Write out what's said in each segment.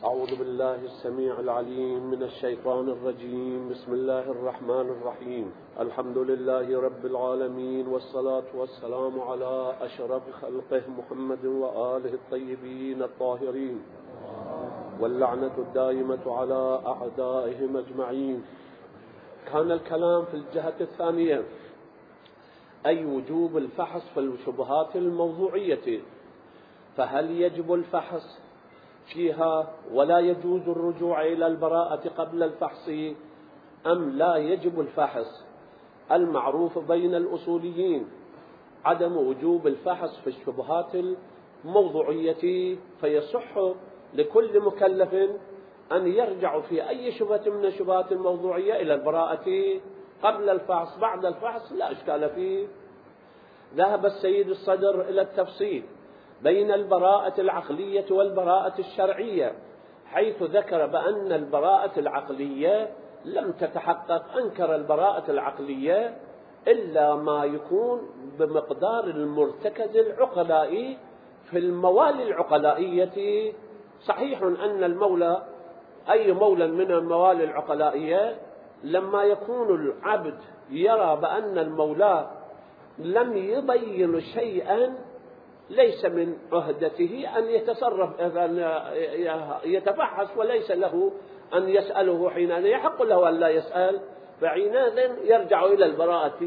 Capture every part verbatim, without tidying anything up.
أعوذ بالله السميع العليم من الشيطان الرجيم. بسم الله الرحمن الرحيم. الحمد لله رب العالمين، والصلاة والسلام على أشرف خلقه محمد وآله الطيبين الطاهرين، واللعنة الدائمة على أعدائهم أجمعين. كان الكلام في الجهة الثانية، أي وجوب الفحص في الشبهات الموضوعية، فهل يجب الفحص فيها ولا يجوز الرجوع إلى البراءة قبل الفحص، أم لا يجب الفحص؟ المعروف بين الأصوليين عدم وجوب الفحص في الشبهات الموضوعية، فيصح لكل مكلف أن يرجع في أي شبهة من الشبهات الموضوعية إلى البراءة قبل الفحص. بعد الفحص لا إشكال فيه. ذهب السيد الصدر إلى التفصيل بين البراءة العقلية والبراءة الشرعية، حيث ذكر بأن البراءة العقلية لم تتحقق. أنكر البراءة العقلية إلا ما يكون بمقدار المرتكز العقلائي في الموالي العقلائية. صحيح أن المولى أي مولى من الموالي العقلائية لما يكون العبد يرى بأن المولى لم يبين شيئا ليس من عهدته أن يتصرف، أن يتفحص، وليس له أن يسأله حينئذ، يحق له أن لا يسأل، فحينئذ يرجع إلى البراءة.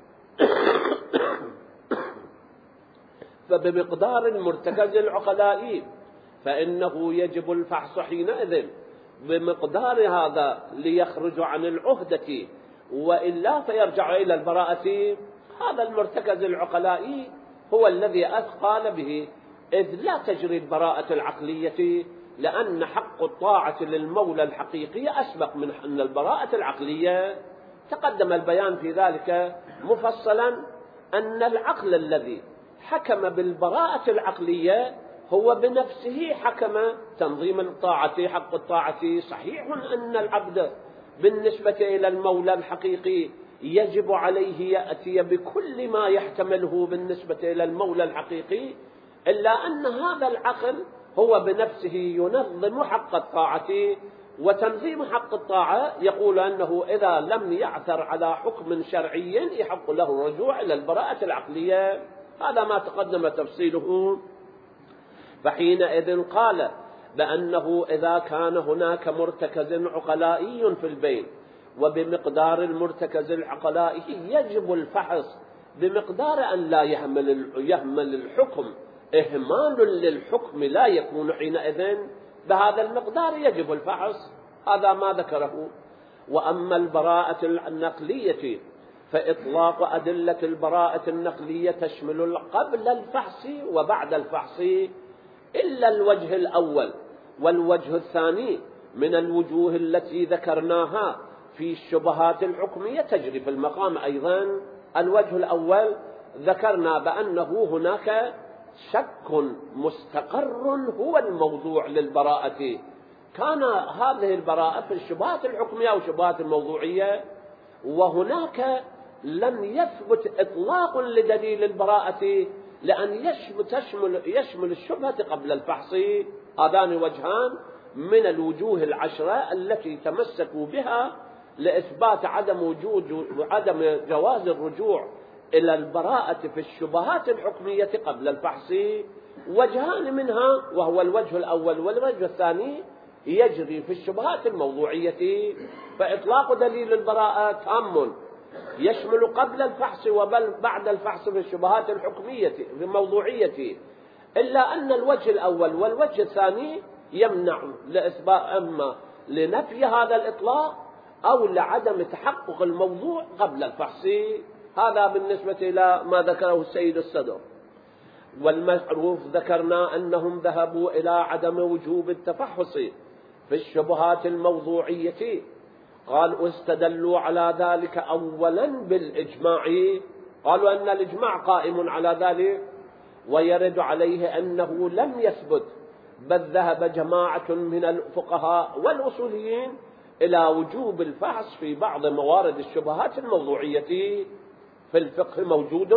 فبمقدار المرتكز العقلائي فإنه يجب الفحص حينئذ بمقدار هذا ليخرج عن العهدة، وإلا فيرجع إلى البراءة. هذا المرتكز العقلائي هو الذي قال به، إذ لا تجري البراءة العقلية، لأن حق الطاعة للمولى الحقيقي أسبق من أن البراءة العقلية. تقدم البيان في ذلك مفصلا أن العقل الذي حكم بالبراءة العقلية هو بنفسه حكم تنظيم الطاعة، حق الطاعة. صحيح أن العبد بالنسبة إلى المولى الحقيقي يجب عليه يأتي بكل ما يحتمله بالنسبة إلى المولى الحقيقي، إلا أن هذا العقل هو بنفسه ينظم حق الطاعة، وتنظيم حق الطاعة يقول أنه إذا لم يعثر على حكم شرعي يحق له الرجوع إلى البراءة العقلية. هذا ما تقدم تفصيله. فحينئذ قال بأنه إذا كان هناك مرتكز عقلائي في البين، وبمقدار المرتكز العقلائي يجب الفحص بمقدار أن لا يهمل يهمل الحكم إهمال للحكم، لا يكون حينئذ بهذا المقدار يجب الفحص. هذا ما ذكره. وأما البراءة النقلية فإطلاق أدلة البراءة النقلية تشمل قبل الفحص وبعد الفحص، إلا الوجه الأول والوجه الثاني من الوجوه التي ذكرناها في الشبهات الحكمية تجري في المقام أيضا. الوجه الأول ذكرنا بأنه هناك شك مستقر هو الموضوع للبراءة. كان هذه البراءة في الشبهات الحكمية أو الشبهات الموضوعية، وهناك لم يثبت إطلاق لدليل البراءة لأن يشمل, يشمل الشبهة قبل الفحص. هذان وجهان من الوجوه العشرة التي تمسكوا بها لإثبات عدم وجود وعدم جواز الرجوع إلى البراءة في الشبهات الحكمية قبل الفحص. وجهان منها، وهو الوجه الأول والوجه الثاني، يجري في الشبهات الموضوعية. فإطلاق دليل البراءة تام يشمل قبل الفحص وبعد الفحص في الشبهات الحكمية في الموضوعية، إلا أن الوجه الأول والوجه الثاني يمنع لإثبات أما لنفي هذا الإطلاق أو لعدم تحقق الموضوع قبل الفحص. هذا بالنسبة إلى ما ذكره السيد الصدر. والمعروف ذكرنا أنهم ذهبوا إلى عدم وجوب التفحص في الشبهات الموضوعية. قال استدلوا على ذلك أولا بالإجماع، قالوا أن الإجماع قائم على ذلك ويرد عليه أنه لم يثبت، بل ذهب جماعة من الفقهاء والأصوليين إلى وجوب الفحص في بعض موارد الشبهات الموضوعية. في الفقه موجود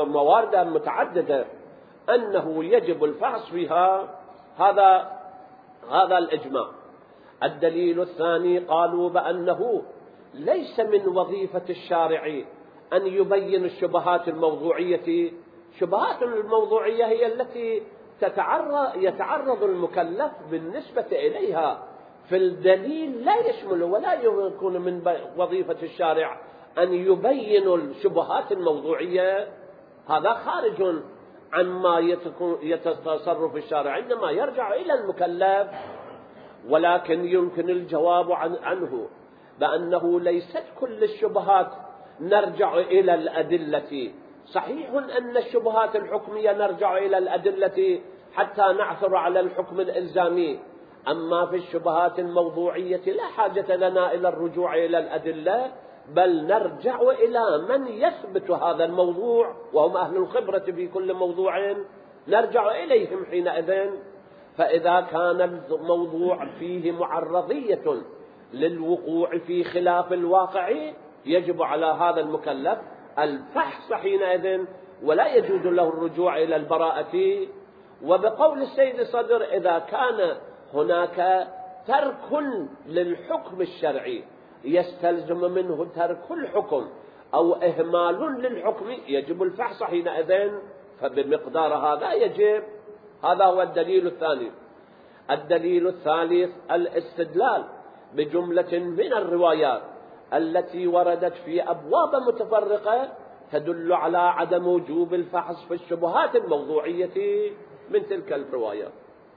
موارد متعددة أنه يجب الفحص فيها. هذا هذا الإجماع. الدليل الثاني قالوا بأنه ليس من وظيفة الشارع أن يبين الشبهات الموضوعية. شبهات الموضوعية هي التي تتعرض يتعرض المكلف بالنسبة إليها، في الدليل لا يشمل ولا يكون من وظيفة الشارع أن يبين الشبهات الموضوعية. هذا خارج عن ما يتصرف الشارع، إنما يرجع إلى المكلف. ولكن يمكن الجواب عن عنه بأنه ليست كل الشبهات نرجع إلى الأدلة. صحيح أن الشبهات الحكمية نرجع إلى الأدلة حتى نعثر على الحكم الإلزامي، أما في الشبهات الموضوعية لا حاجة لنا إلى الرجوع إلى الأدلة، بل نرجع إلى من يثبت هذا الموضوع وهم أهل الخبرة في كل موضوع، نرجع إليهم حينئذ. فإذا كان الموضوع فيه معرضية للوقوع في خلاف الواقع يجب على هذا المكلف الفحص حينئذ، ولا يجوز له الرجوع إلى البراءة. وبقول السيد صدر إذا كان هناك ترك للحكم الشرعي يستلزم منه ترك الحكم أو إهمال للحكم يجب الفحص حينئذ، فبمقدار هذا يجب. هذا هو الدليل الثاني. الدليل الثالث الاستدلال بجملة من الروايات التي وردت في أبواب متفرقة تدل على عدم وجوب الفحص في الشبهات الموضوعية من تلك الروايات.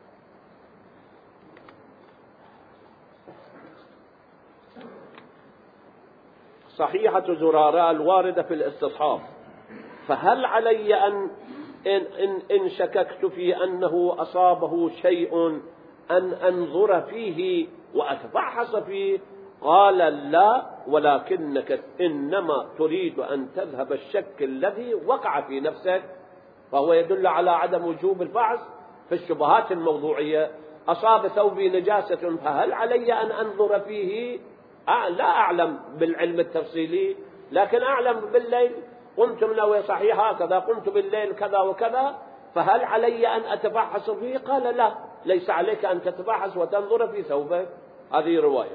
صحيحة زرارة الواردة في الاستصحاب، فهل علي أن إن, إن, إن شككت في أنه أصابه شيء أن أنظر فيه وأتفحص فيه؟ قال لا، ولكنك إنما تريد أن تذهب الشك الذي وقع في نفسك. فهو يدل على عدم وجوب الفحص في الشبهات الموضوعية. أصاب ثوبي نجاسة فهل علي أن أنظر فيه؟ لا أعلم بالعلم التفصيلي، لكن أعلم بالليل قمت منوي صحيح هكذا، قمت بالليل كذا وكذا، فهل علي أن أتفحص فيه؟ قال لا، ليس عليك أن تتفحص وتنظر في ثوبك. هذه رواية.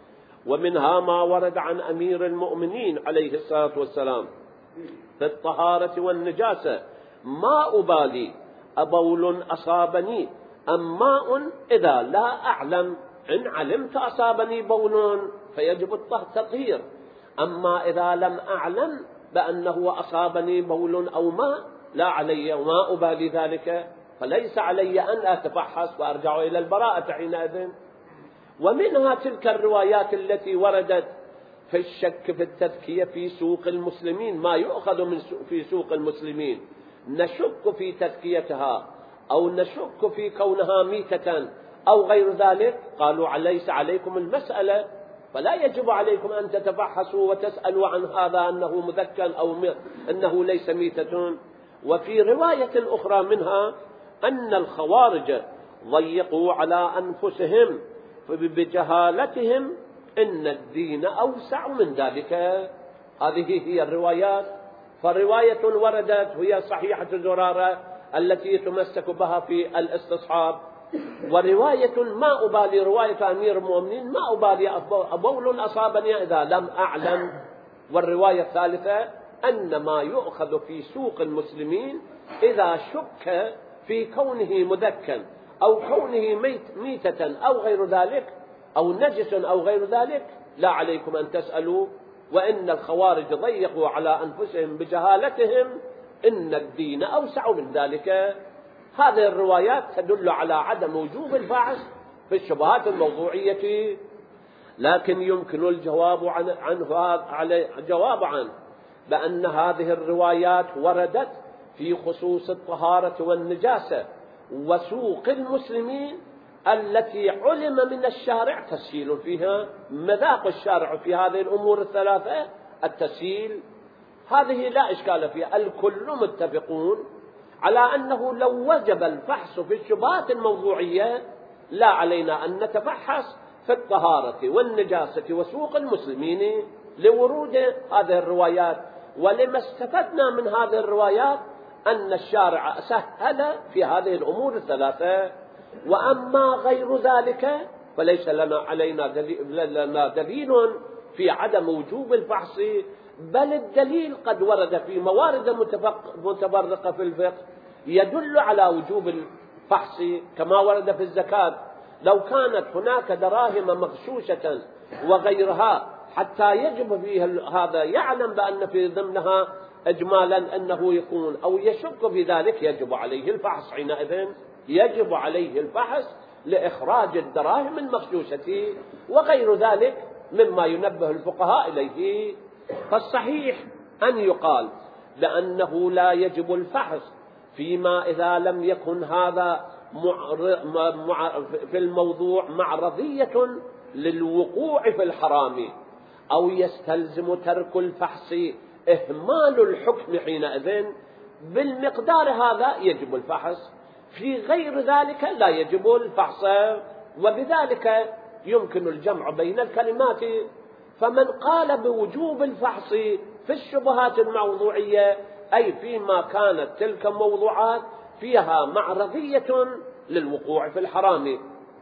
ومنها ما ورد عن أمير المؤمنين عليه الصلاة والسلام في الطهارة والنجاسة: ما أبالي أبول أصابني أم ماء إذا لا أعلم، إن علمت أصابني بول فيجب التطهير، أما إذا لم أعلم بأنه أصابني بول أو ماء لا علي وما أبالي ذلك، فليس علي أن أتفحص وأرجع إلى البراءة حينئذ. ومنها تلك الروايات التي وردت في الشك في التذكية في سوق المسلمين، ما يؤخذ من في سوق المسلمين نشك في تذكيتها أو نشك في كونها ميتة أو غير ذلك، قالوا ليس عليكم المسألة، فلا يجب عليكم أن تتفحصوا وتسألوا عن هذا أنه مذكى أو أنه ليس ميتة. وفي رواية أخرى منها أن الخوارج ضيقوا على أنفسهم بجهالتهم إن الدين أوسع من ذلك. هذه هي الروايات. فرواية وردت هي صحيحة زرارة التي يتمسك بها في الاستصحاب، ورواية ما أبالي رواية أمير المؤمنين ما أبالي أبول أصابني إذا لم أعلم. والرواية الثالثة أن ما يؤخذ في سوق المسلمين إذا شك في كونه مذكا أو كونه ميت ميتة أو غير ذلك أو نجس أو غير ذلك لا عليكم أن تسألوا. وإن الخوارج ضيقوا على أنفسهم بجهالتهم إن الدين أوسع من ذلك. هذه الروايات تدل على عدم وجوب الفحص في الشبهات الموضوعية، لكن يمكن الجواب عن عنه على جواب عنه بأن هذه الروايات وردت في خصوص الطهارة والنجاسة وسوق المسلمين التي علم من الشارع تسهيل فيها. مذاق الشارع في هذه الأمور الثلاثة التسهيل، هذه لا إشكال فيها، الكل متفقون على أنه لو وجب الفحص في الشبهات الموضوعية لا علينا أن نتفحص في الطهارة والنجاسة وسوق المسلمين لورود هذه الروايات. ولما استفدنا من هذه الروايات أن الشارع سهل في هذه الأمور الثلاثة. وأما غير ذلك فليس لنا علينا دليل, لنا دليل في عدم وجوب الفحص، بل الدليل قد ورد في موارد متفرقة في الفقه يدل على وجوب الفحص، كما ورد في الزكاة. لو كانت هناك دراهم مغشوشة وغيرها حتى يجب فيها هذا، يعلم بأن في ضمنها إجمالا أنه يكون أو يشك في ذلك، يجب عليه الفحص. حينئذ يجب عليه الفحص لإخراج الدراهم المغشوشة وغير ذلك مما ينبه الفقهاء إليه. فالصحيح أن يقال لأنه لا يجب الفحص فيما إذا لم يكن هذا في الموضوع معرضية للوقوع في الحرام، أو يستلزم ترك الفحص إهمال الحكم، حينئذ بالمقدار هذا يجب الفحص، في غير ذلك لا يجب الفحص. وبذلك يمكن الجمع بين الكلمات. فمن قال بوجوب الفحص في الشبهات الموضوعية أي فيما كانت تلك الموضوعات فيها معرضية للوقوع في الحرام،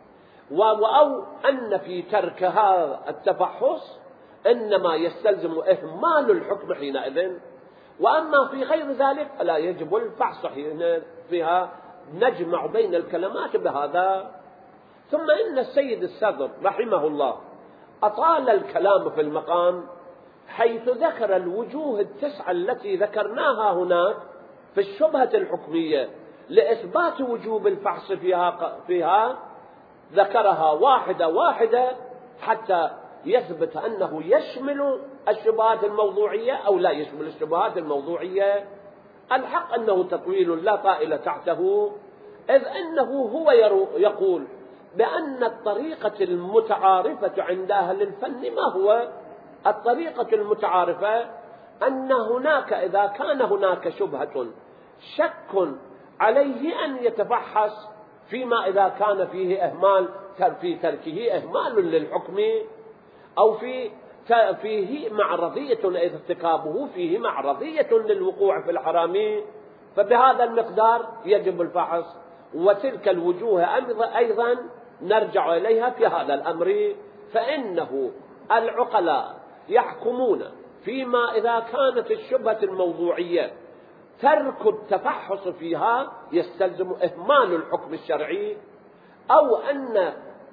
أو أن في ترك هذا التفحص إنما يستلزم إهمال الحكم حينئذ، وأما في غير ذلك فلا يجب الفحص. حين فيها نجمع بين الكلمات بهذا. ثم إن السيد الصدر رحمه الله أطال الكلام في المقام، حيث ذكر الوجوه التسعة التي ذكرناها هناك في الشبهة الحكمية لإثبات وجوب الفحص فيها, فيها ذكرها واحدة واحدة حتى يثبت أنه يشمل الشبهات الموضوعية أو لا يشمل الشبهات الموضوعية. الحق أنه تطويل لا طائل تحته، إذ أنه هو يقول بأن الطريقة المتعارفة عند أهل الفن ما هو؟ الطريقة المتعارفة أن هناك إذا كان هناك شبهة شك عليه أن يتفحص فيما إذا كان فيه إهمال في تركه إهمال للحكم، أو في فيه معرضية ارتكابه فيه معرضية للوقوع في الحرام، فبهذا المقدار يجب الفحص. وتلك الوجوه أيضا نرجع إليها في هذا الأمر، فإنه العقلاء يحكمون فيما إذا كانت الشبهة الموضوعية ترك التفحص فيها يستلزم إهمال الحكم الشرعي، أو أن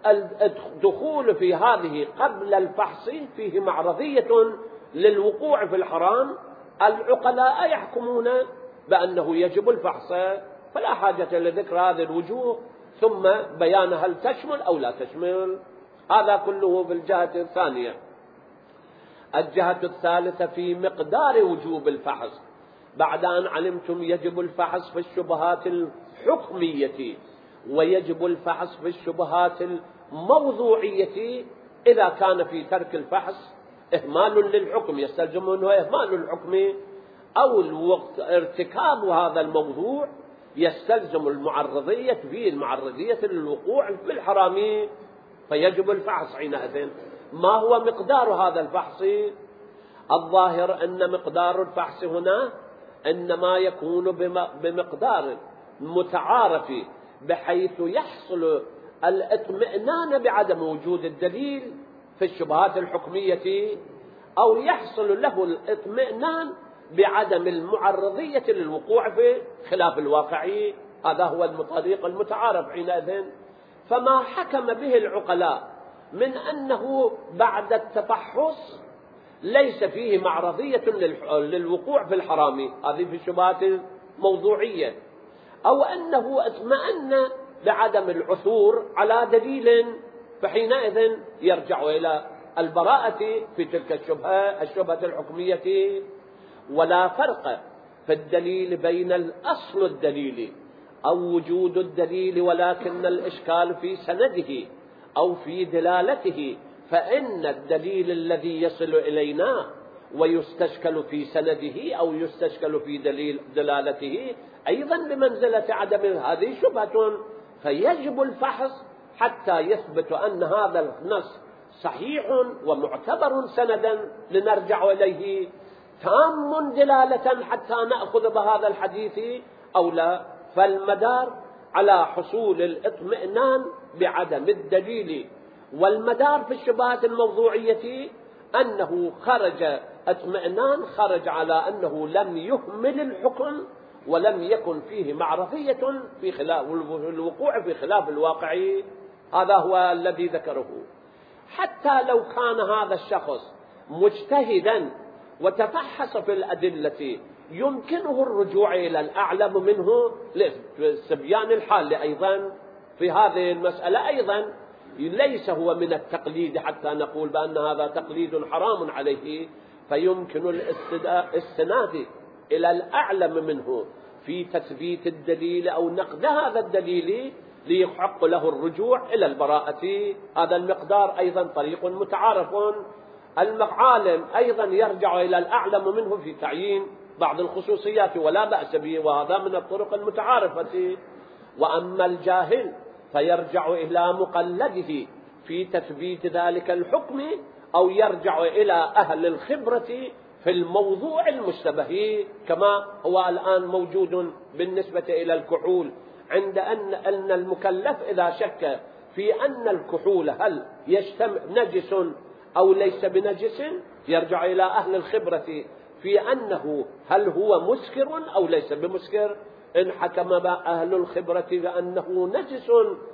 الدخول في هذه قبل الفحص فيه معرضية للوقوع في الحرام. العقلاء يحكمون بأنه يجب الفحص، فلا حاجة لذكر هذه الوجوه ثم بيان هل تشمل أو لا تشمل. هذا كله بالجهة الثانية. الجهة الثالثة في مقدار وجوب الفحص. بعد أن علمتم يجب الفحص في الشبهات الحكمية ويجب الفحص في الشبهات الموضوعية، إذا كان في ترك الفحص إهمال للحكم يستلزم منه إهمال الحكم، أو الوقت ارتكاب هذا الموضوع يستلزم المعرضية فيه المعرضية للوقوع في الحرام، فيجب الفحص حينئذ. ما هو مقدار هذا الفحص؟ الظاهر أن مقدار الفحص هنا إنما يكون بمقدار متعارف، بحيث يحصل الاطمئنان بعدم وجود الدليل في الشبهات الحكمية، أو يحصل له الاطمئنان بعدم المعرضية للوقوع في خلاف الواقع. هذا هو الطريق المتعارف حينئذ. فما حكم به العقلاء من أنه بعد التفحص ليس فيه معرضية للوقوع في الحرام، هذه في الشبهات الموضوعية، أو أنه اطمأن بعدم العثور على دليل، فحينئذ يرجع إلى البراءة في تلك الشبهة الشبهة الحكمية. ولا فرق في الدليل بين الأصل الدليل أو وجود الدليل، ولكن الإشكال في سنده أو في دلالته، فإن الدليل الذي يصل إلينا ويستشكل في سنده أو يستشكل في دليل دلالته أيضا بمنزلة عدم هذه شبهة، فيجب الفحص حتى يثبت أن هذا النص صحيح ومعتبر سندا لنرجع إليه، تام دلالة حتى نأخذ بهذا الحديث أو لا. فالمدار على حصول الاطمئنان بعدم الدليل. والمدار في الشبهات الموضوعية أنه خرج اطمئنان خرج على أنه لم يهمل الحكم ولم يكن فيه معرفية في خلاف الوقوع في خلاف الواقع. هذا هو الذي ذكره. حتى لو كان هذا الشخص مجتهدا وتفحص في الأدلة يمكنه الرجوع إلى الأعلم منه لاستبيان الحال أيضا في هذه المسألة. أيضا ليس هو من التقليد حتى نقول بأن هذا تقليد حرام عليه، فيمكن الاستناد إلى الأعلم منه في تثبيت الدليل أو نقد هذا الدليل ليحق له الرجوع إلى البراءة. هذا المقدار أيضا طريق متعارف. المعالم أيضا يرجع إلى الأعلم منه في تعيين بعض الخصوصيات ولا بأس به، وهذا من الطرق المتعارفة. وأما الجاهل فيرجع إلى مقلده في تثبيت ذلك الحكم، أو يرجع إلى أهل الخبرة في الموضوع المشتبه كما هو الآن موجود بالنسبة إلى الكحول، عند أن أن المكلف إذا شك في أن الكحول هل يشتم نجس أو ليس بنجس يرجع إلى أهل الخبرة في أنه هل هو مسكر أو ليس بمسكر. إن حكم أهل الخبرة بأنه نجس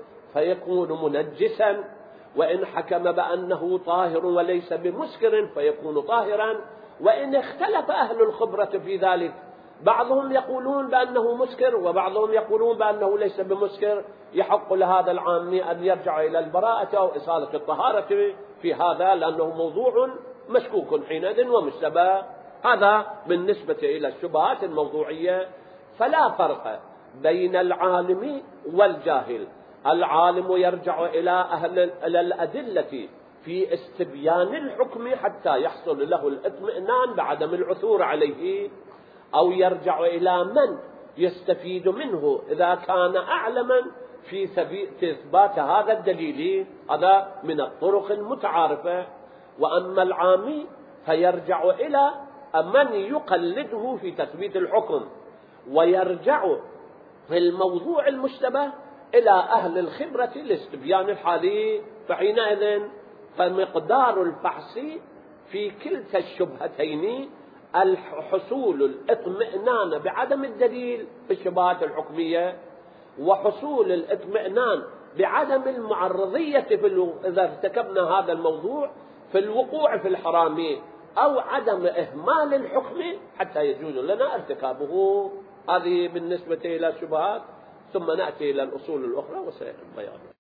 فيكون منجسا، وإن حكم بأنه طاهر وليس بمسكر فيكون طاهرا. وإن اختلف أهل الخبرة في ذلك، بعضهم يقولون بأنه مسكر وبعضهم يقولون بأنه ليس بمسكر، يحق لهذا العامي أن يرجع إلى البراءة أو إصالة الطهارة في هذا، لأنه موضوع مشكوك حينئذ ومشتبه. هذا بالنسبة إلى الشبهات الموضوعية. فلا فرق بين العالم والجاهل. العالم يرجع إلى أهل الأدلة في استبيان الحكم حتى يحصل له الاطمئنان بعدم العثور عليه، أو يرجع إلى من يستفيد منه إذا كان أعلما في إثبات هذا الدليل. هذا من الطرق المتعارفة. وأما العامي فيرجع إلى من يقلده في تثبيت الحكم، ويرجع في الموضوع المشتبه إلى أهل الخبرة لاستبيان الحال. فحينئذ فمقدار الفحص في كلتا الشبهتين الحصول الاطمئنان بعدم الدليل في الشبهات الحكمية، وحصول الاطمئنان بعدم المعرضية في إذا ارتكبنا هذا الموضوع في الوقوع في الحرام، أو عدم إهمال الحكم حتى يجوز لنا ارتكابه. هذه بالنسبة إلى الشبهات. ثم نأتي إلى الأصول الأخرى وسيأتي البيان.